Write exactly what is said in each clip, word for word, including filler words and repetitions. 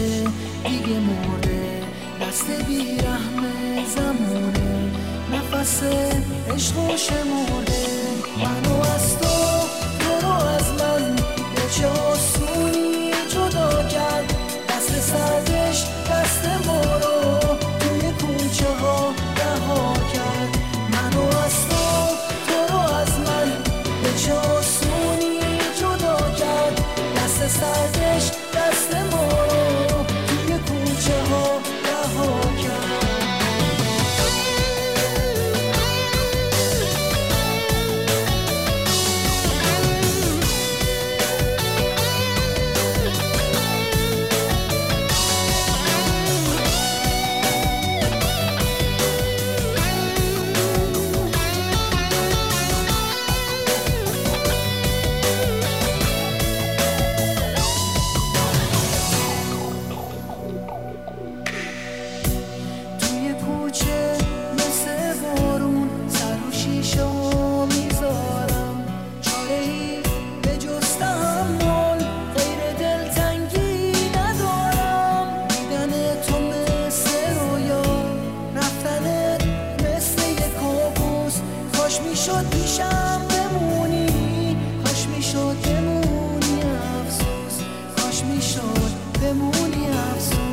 نوشته دیگه مرده، دست بیرحم زمونه، نفس عشق و شمرده. منو از تو، تو رو از من، به چه آسونی جدا کرد. دست سردش دست ما رو توی کوچه ها رها کرد. منو از تو، تو رو از من، به چه آسونی جدا کرد. دست سردش دست ما رو توی کوچه ها رها کرد. کاش میشد پیشم بمونی، کاش میشد بمونی افسوس، کاش میشد بمونی افسوس.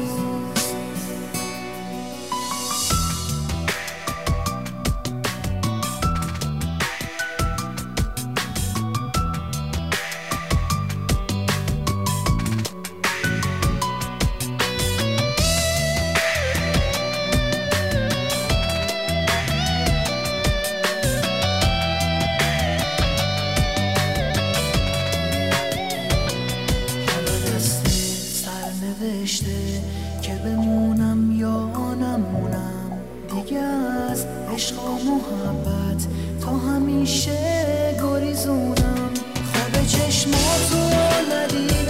نوشته که بمونم یا نمونم، دیگه از عشق و محبت تا همیشه گریزونم. خواب چشماتو ندیدم